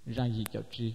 ra gì cho chi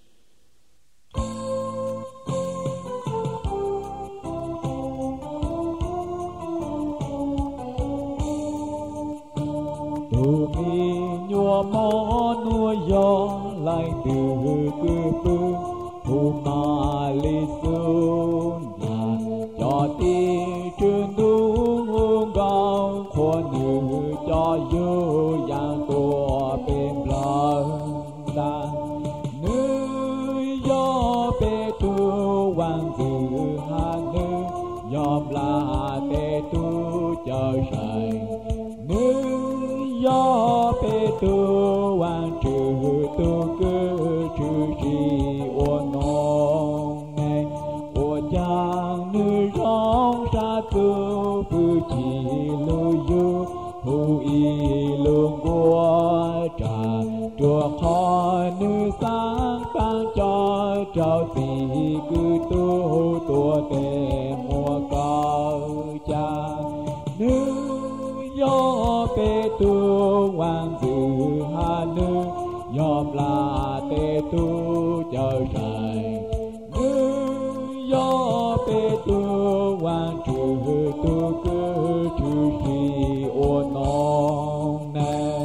từ mi nhua mó nuôi gió lại từ cứ pư thu ma li su nhà cho ti trường đúng gạo khoa nữ cho dư yang tua bên lờ ta nữ gió bê tu hoàng dự hà nữ yom la bê tu chờ sài nữ gió bê tu hoàng trừ tu cơ trừ trì ô nong này ô chàng nữ rong ra tu bư chỉ lưu du hu y lương qua trà chùa kho nữ sáng tăng cho trao tỳ cứ tu tua tề mùa cao cha nữ gió bê tu hoàng dự hà nữ yom la tê tu chờ sài nữ gió bê tu hoàng trừ tu cơ trừ trì ô nong nè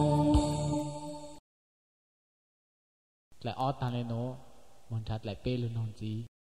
lại ót ta lên nó mòn chặt lại pê luôn non gì